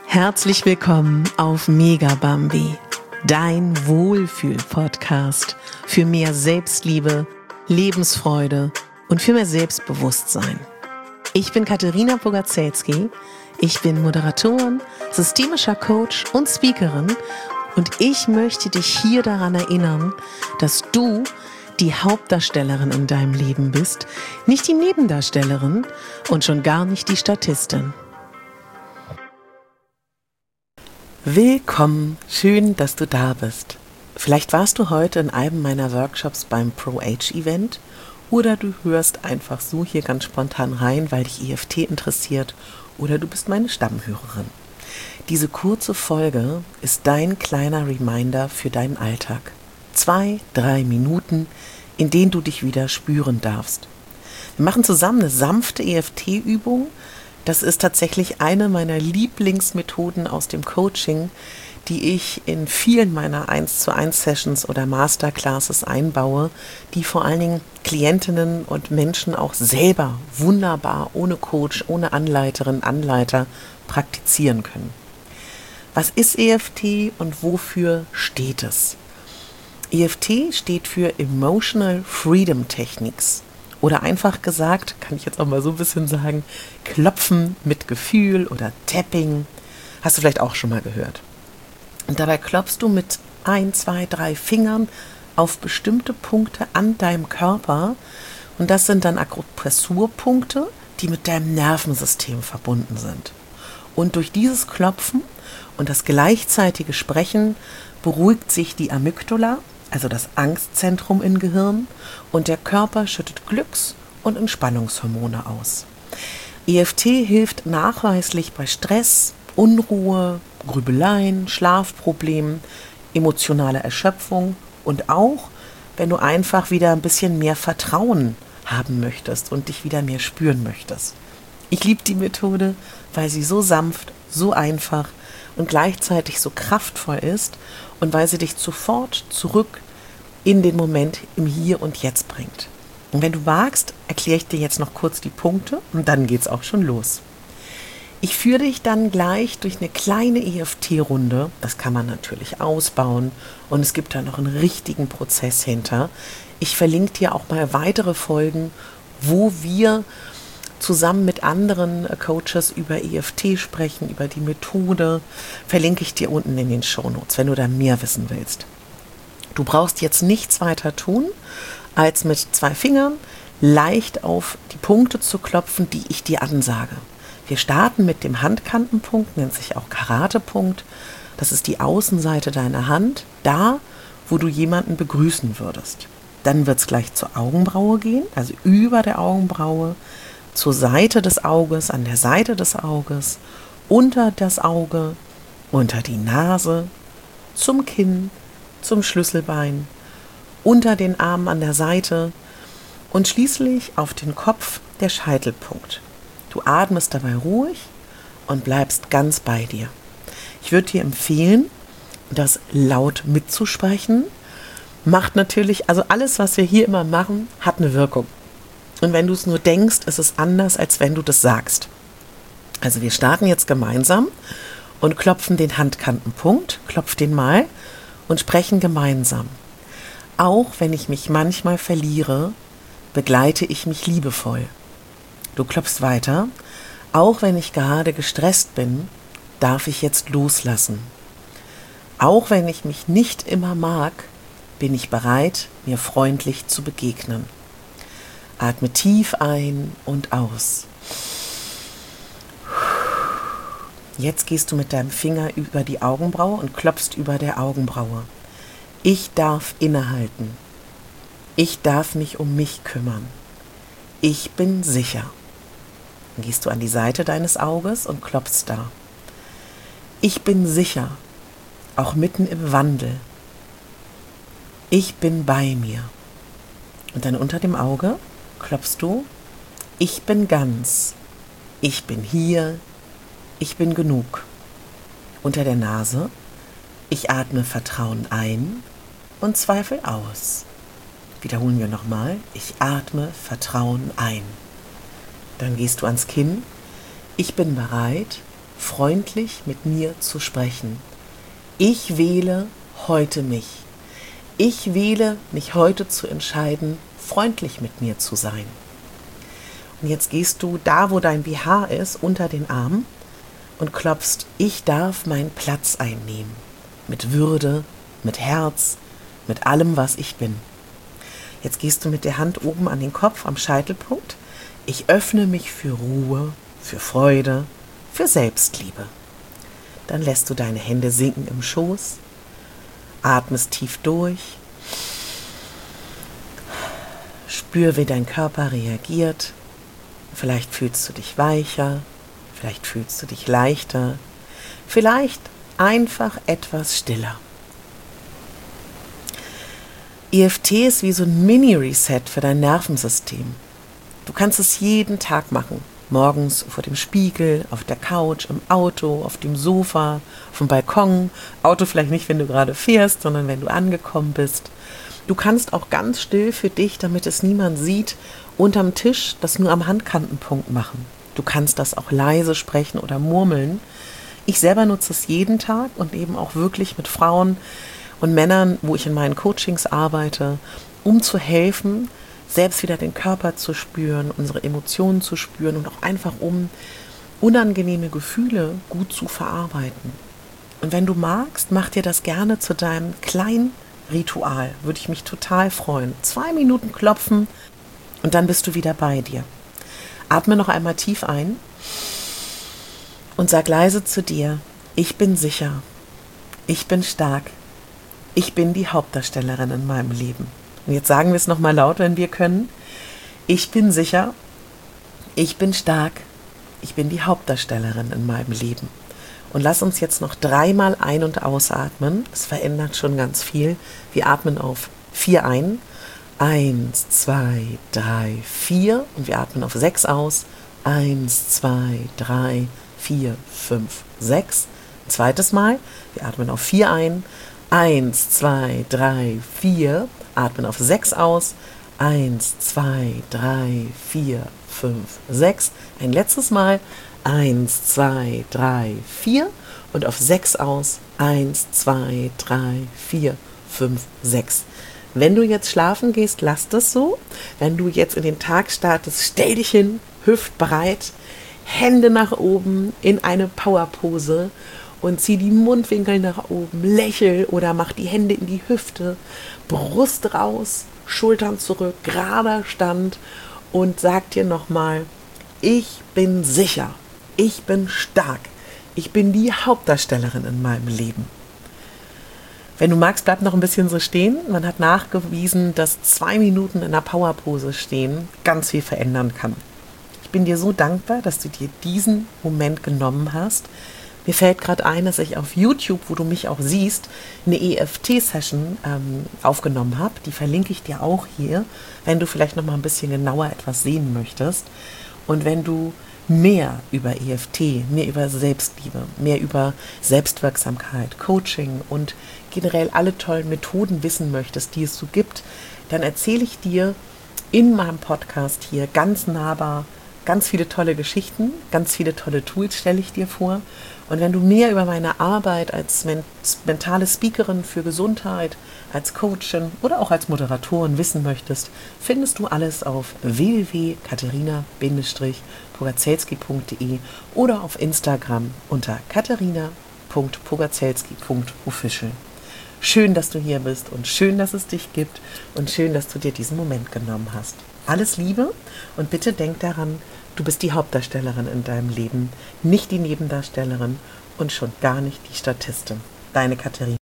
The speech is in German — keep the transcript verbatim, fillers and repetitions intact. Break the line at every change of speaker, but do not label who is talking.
Herzlich willkommen auf Mega Bambi, dein Wohlfühl-Podcast für mehr Selbstliebe, Lebensfreude und für mehr Selbstbewusstsein. Ich bin Katharina Bogaczewski, ich bin Moderatorin, systemischer Coach und Speakerin und ich möchte dich hier daran erinnern, dass du die Hauptdarstellerin in deinem Leben bist, nicht die Nebendarstellerin und schon gar nicht die Statistin. Willkommen, schön, dass du da bist. Vielleicht warst du heute in einem meiner Workshops beim Pro-Age-Event oder du hörst einfach so hier ganz spontan rein, weil dich E F T interessiert oder du bist meine Stammhörerin. Diese kurze Folge ist dein kleiner Reminder für deinen Alltag. Zwei, drei Minuten, in denen du dich wieder spüren darfst. Wir machen zusammen eine sanfte E F T-Übung. Das ist tatsächlich eine meiner Lieblingsmethoden aus dem Coaching, die ich in vielen meiner eins zu eins Sessions oder Masterclasses einbaue, die vor allen Dingen Klientinnen und Menschen auch selber wunderbar ohne Coach, ohne Anleiterin, Anleiter praktizieren können. Was ist E F T und wofür steht es? E F T steht für Emotional Freedom Techniques. Oder einfach gesagt, kann ich jetzt auch mal so ein bisschen sagen, Klopfen mit Gefühl oder Tapping. Hast du vielleicht auch schon mal gehört. Und dabei klopfst du mit ein, zwei, drei Fingern auf bestimmte Punkte an deinem Körper. Und das sind dann Akupressurpunkte, die mit deinem Nervensystem verbunden sind. Und durch dieses Klopfen und das gleichzeitige Sprechen beruhigt sich die Amygdala, also das Angstzentrum im Gehirn, und der Körper schüttet Glücks- und Entspannungshormone aus. E F T hilft nachweislich bei Stress, Unruhe, Grübeleien, Schlafproblemen, emotionaler Erschöpfung und auch, wenn du einfach wieder ein bisschen mehr Vertrauen haben möchtest und dich wieder mehr spüren möchtest. Ich liebe die Methode, weil sie so sanft, so einfach und gleichzeitig so kraftvoll ist und weil sie dich sofort zurück in den Moment im Hier und Jetzt bringt. Und wenn du magst, erkläre ich dir jetzt noch kurz die Punkte und dann geht's auch schon los. Ich führe dich dann gleich durch eine kleine E F T-Runde. Das kann man natürlich ausbauen und es gibt da noch einen richtigen Prozess hinter. Ich verlinke dir auch mal weitere Folgen, wo wir zusammen mit anderen Coaches über E F T sprechen, über die Methode, verlinke ich dir unten in den Shownotes, wenn du da mehr wissen willst. Du brauchst jetzt nichts weiter tun, als mit zwei Fingern leicht auf die Punkte zu klopfen, die ich dir ansage. Wir starten mit dem Handkantenpunkt, nennt sich auch Karatepunkt. Das ist die Außenseite deiner Hand, da, wo du jemanden begrüßen würdest. Dann wird es gleich zur Augenbraue gehen, also über der Augenbraue, zur Seite des Auges, an der Seite des Auges, unter das Auge, unter die Nase, zum Kinn, zum Schlüsselbein, unter den Armen an der Seite und schließlich auf den Kopf der Scheitelpunkt. Du atmest dabei ruhig und bleibst ganz bei dir. Ich würde dir empfehlen, das laut mitzusprechen. Macht natürlich, also alles, was wir hier immer machen, hat eine Wirkung. Und wenn du es nur denkst, ist es anders, als wenn du das sagst. Also wir starten jetzt gemeinsam und klopfen den Handkantenpunkt, klopf den mal und sprechen gemeinsam. Auch wenn ich mich manchmal verliere, begleite ich mich liebevoll. Du klopfst weiter. Auch wenn ich gerade gestresst bin, darf ich jetzt loslassen. Auch wenn ich mich nicht immer mag, bin ich bereit, mir freundlich zu begegnen. Atme tief ein und aus. Jetzt gehst du mit deinem Finger über die Augenbraue und klopfst über der Augenbraue. Ich darf innehalten. Ich darf mich um mich kümmern. Ich bin sicher. Dann gehst du an die Seite deines Auges und klopfst da. Ich bin sicher, auch mitten im Wandel. Ich bin bei mir. Und dann unter dem Auge klopfst du, ich bin ganz, ich bin hier, ich bin genug. Unter der Nase, ich atme Vertrauen ein und Zweifel aus. Wiederholen wir nochmal, ich atme Vertrauen ein. Dann gehst du ans Kinn, ich bin bereit, freundlich mit mir zu sprechen. Ich wähle heute mich. Ich wähle, mich heute zu entscheiden, freundlich mit mir zu sein. Und jetzt gehst du da, wo dein B H ist, unter den Arm und klopfst, ich darf meinen Platz einnehmen. Mit Würde, mit Herz, mit allem, was ich bin. Jetzt gehst du mit der Hand oben an den Kopf, am Scheitelpunkt. Ich öffne mich für Ruhe, für Freude, für Selbstliebe. Dann lässt du deine Hände sinken im Schoß, atmest tief durch, spür, wie dein Körper reagiert. Vielleicht fühlst du dich weicher, vielleicht fühlst du dich leichter, vielleicht einfach etwas stiller. E F T ist wie so ein Mini-Reset für dein Nervensystem. Du kannst es jeden Tag machen. Morgens vor dem Spiegel, auf der Couch, im Auto, auf dem Sofa, auf dem Balkon. Auto vielleicht nicht, wenn du gerade fährst, sondern wenn du angekommen bist. Du kannst auch ganz still für dich, damit es niemand sieht, unterm Tisch das nur am Handkantenpunkt machen. Du kannst das auch leise sprechen oder murmeln. Ich selber nutze es jeden Tag und eben auch wirklich mit Frauen und Männern, wo ich in meinen Coachings arbeite, um zu helfen, selbst wieder den Körper zu spüren, unsere Emotionen zu spüren und auch einfach um unangenehme Gefühle gut zu verarbeiten. Und wenn du magst, mach dir das gerne zu deinem kleinen Ritual. Würde ich mich total freuen. Zwei Minuten klopfen und dann bist du wieder bei dir. Atme noch einmal tief ein und sag leise zu dir, ich bin sicher, ich bin stark, ich bin die Hauptdarstellerin in meinem Leben. Und jetzt sagen wir es nochmal laut, wenn wir können. Ich bin sicher, ich bin stark, ich bin die Hauptdarstellerin in meinem Leben. Und lass uns jetzt noch dreimal ein- und ausatmen. Es verändert schon ganz viel. Wir atmen auf vier ein. Eins, zwei, drei, vier. Und wir atmen auf sechs aus. Eins, zwei, drei, vier, fünf, sechs. Ein zweites Mal. Wir atmen auf vier ein. Eins, zwei, drei, vier. Atmen auf sechs aus. Eins, zwei, drei, vier, fünf, sechs. Ein letztes Mal. Eins, zwei, drei, vier. Und auf sechs aus. Eins, zwei, drei, vier, fünf, sechs. Wenn du jetzt schlafen gehst, lass das so. Wenn du jetzt in den Tag startest, stell dich hin, hüftbreit, Hände nach oben in eine Powerpose und zieh die Mundwinkel nach oben, lächel oder mach die Hände in die Hüfte, Brust raus, Schultern zurück, gerader Stand und sag dir nochmal, ich bin sicher, ich bin stark, ich bin die Hauptdarstellerin in meinem Leben. Wenn du magst, bleib noch ein bisschen so stehen. Man hat nachgewiesen, dass zwei Minuten in der Powerpose stehen ganz viel verändern kann. Ich bin dir so dankbar, dass du dir diesen Moment genommen hast. Mir fällt gerade ein, dass ich auf YouTube, wo du mich auch siehst, eine E F T-Session ähm, aufgenommen habe. Die verlinke ich dir auch hier, wenn du vielleicht noch mal ein bisschen genauer etwas sehen möchtest. Und wenn du mehr über E F T, mehr über Selbstliebe, mehr über Selbstwirksamkeit, Coaching und generell alle tollen Methoden wissen möchtest, die es so gibt, dann erzähle ich dir in meinem Podcast hier ganz nahbar ganz viele tolle Geschichten, ganz viele tolle Tools stelle ich dir vor. Und wenn du mehr über meine Arbeit als men- mentale Speakerin für Gesundheit, als Coachin oder auch als Moderatorin wissen möchtest, findest du alles auf w w w punkt katharina pogacelski punkt de oder auf Instagram unter katharina punkt pogacelski punkt official. Schön, dass du hier bist und schön, dass es dich gibt und schön, dass du dir diesen Moment genommen hast. Alles Liebe und bitte denk daran, du bist die Hauptdarstellerin in deinem Leben, nicht die Nebendarstellerin und schon gar nicht die Statistin. Deine Katharina.